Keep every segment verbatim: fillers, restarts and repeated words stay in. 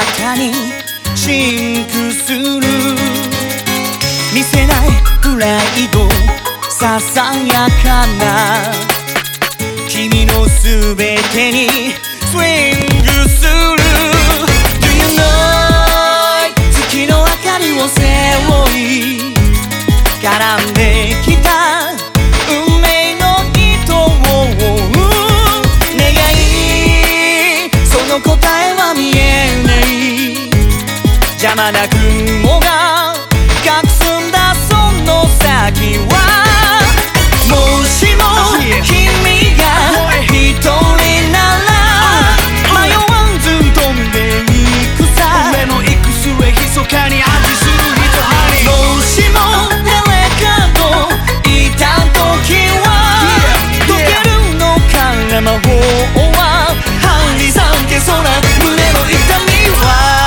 たにシンクする。見せないプライドささやかな君のすべてにスイングする。 Do you know 月の明かりを背負い絡んできた運命の糸を追う願い、その答えは見えない。邪魔な雲が隠すんだその先は、もしも君が一人なら迷わず飛んでいくさ。 俺の行く末密かに暗示する人ハニー。 もしも誰かといた時は溶けるのか魔法は張り裂けそうな胸の痛みは。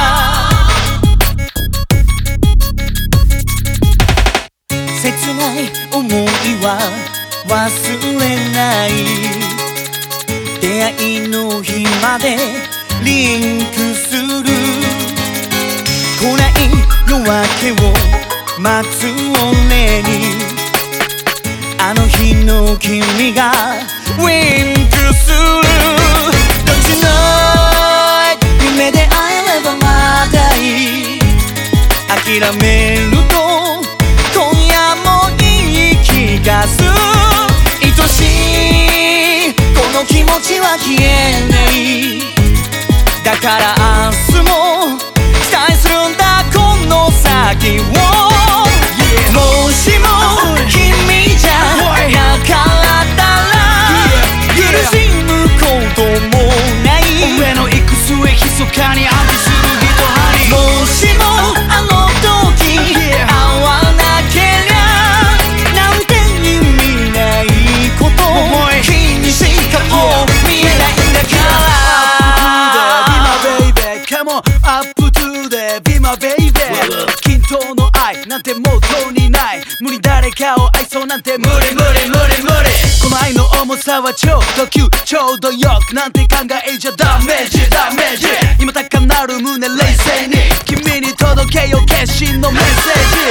切ない思いは忘れない。出会いの日までリンクする。来ない夜明けを待つ俺にあの日の君がウインクする。 Don't you know 夢で会えればまだいい。諦めると今夜も言い聞かす。愛しいこの気持ちは消えない。だから明日も期待するんだこの先を。もしも君じゃなかったら苦しむこともない。 俺の行く末密かに暗示する人ハニー。 もしもあの時会わなけりゃなんて意味ないこと君しかもう見えないんだから。 Be my baby Come on up to the Be my baby 均等の愛なんてもうとにない。無理誰かを愛そうなんて無理無理無理無理。この愛の重さは超ド級ちょうどよくなんて考えじゃダメージダメージ。今高鳴る胸冷静に君に届けよ決心のメッセージ。